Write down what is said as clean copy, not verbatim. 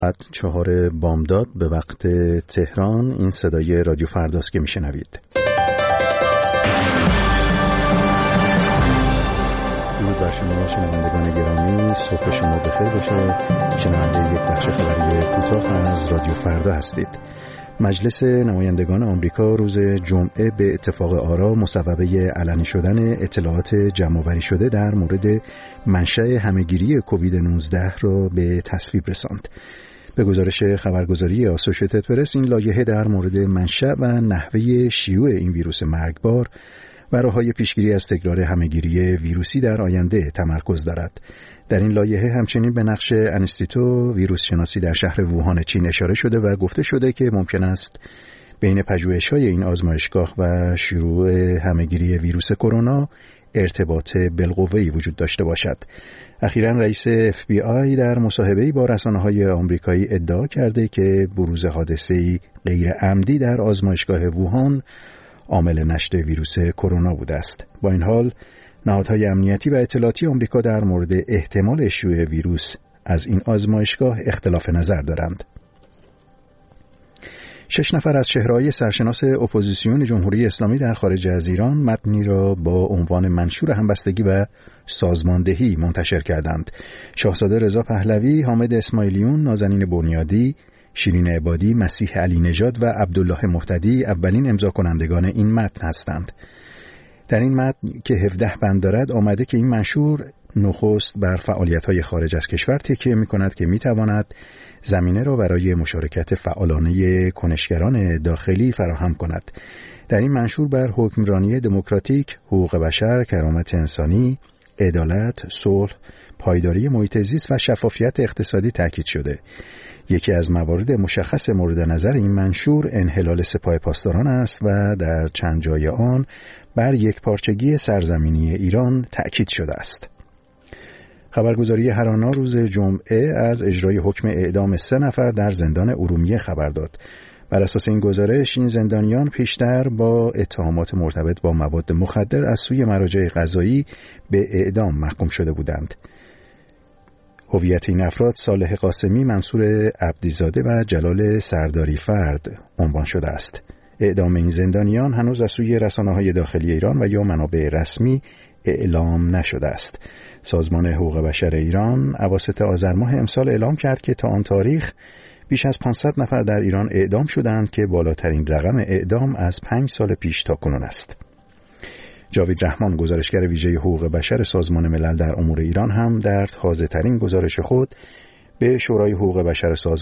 ساعت 4 بامداد به وقت تهران. این صدای رادیو فرداست که میشنوید. درود بر شما شنوندگان گرامی، صبح شما بخیر باشه. شنونده یک بخش خبری کوتاه از رادیو فردا هستید. مجلس نمایندگان آمریکا روز جمعه به اتفاق آرا مصوبه علنی شدن اطلاعات جمع‌آوری شده در مورد منشأ همه‌گیری کووید 19 را به تصویب رساند. به گزارش خبرگزاری آسوشییتد پرس، این لایحه در مورد منشأ و نحوه شیوع این ویروس مرگبار و راه‌های پیشگیری از تکرار همه‌گیری ویروسی در آینده تمرکز دارد. در این لایحه همچنین به نقش انستیتو ویروس شناسی در شهر ووهان چین اشاره شده و گفته شده که ممکن است بین پژوهش‌های این آزمایشگاه و شروع همه‌گیری ویروس کرونا ارتباط بالقوه‌ای وجود داشته باشد. اخیراً رئیس FBI در مصاحبه‌ای با رسانه‌های آمریکایی ادعا کرده که بروز حادثه‌ای غیر عمدی در آزمایشگاه ووهان عامل نشت ویروس کرونا بوده است. با این حال نهادهای امنیتی و اطلاعاتی آمریکا در مورد احتمال شیوع ویروس از این آزمایشگاه اختلاف نظر دارند. 6 نفر از چهره‌های سرشناس اپوزیسیون جمهوری اسلامی در خارج از ایران متنی را با عنوان منشور همبستگی و سازماندهی منتشر کردند. شاهزاده رضا پهلوی، حامد اسماعیلیون، نازنین بنیادی، شیرین عبادی، مسیح علی نژاد و عبدالله مهتدی اولین امضا کنندگان این متن هستند. در این متن که 17 بند دارد آمده که این منشور نخست بر فعالیت‌های خارج از کشور تکیه می‌کند که می‌تواند زمینه را برای مشارکت فعالانه کنشگران داخلی فراهم کند. در این منشور بر حکمرانی دموکراتیک، حقوق بشر، کرامت انسانی، عدالت، صلح، پایداری محیط زیست و شفافیت اقتصادی تاکید شده. یکی از موارد مشخص مورد نظر این منشور انحلال سپاه پاسداران است و در چند جای آن بر یکپارچگی سرزمینی ایران تأکید شده است. خبرگزاری هرانا روز جمعه از اجرای حکم اعدام 3 نفر در زندان ارومیه خبر داد. بر اساس این گزارش این زندانیان پیشتر با اتهامات مرتبط با مواد مخدر از سوی مراجع قضایی به اعدام محکوم شده بودند. هویت این افراد صالح قاسمی، منصور عبدیزاده و جلال سرداری فرد عنوان شده است. اعدام این زندانیان هنوز از سوی رسانه‌های داخلی ایران و یا منابع رسمی اعلام نشده است. سازمان حقوق بشر ایران اواسط آذر ماه امسال اعلام کرد که تا آن تاریخ بیش از 500 نفر در ایران اعدام شدند که بالاترین رقم اعدام از 5 سال پیش تا کنون است. جاوید رحمان، گزارشگر ویژه حقوق بشر سازمان ملل در امور ایران، هم در تازه‌ترین گزارش خود به شورای حقوق بشر سازمان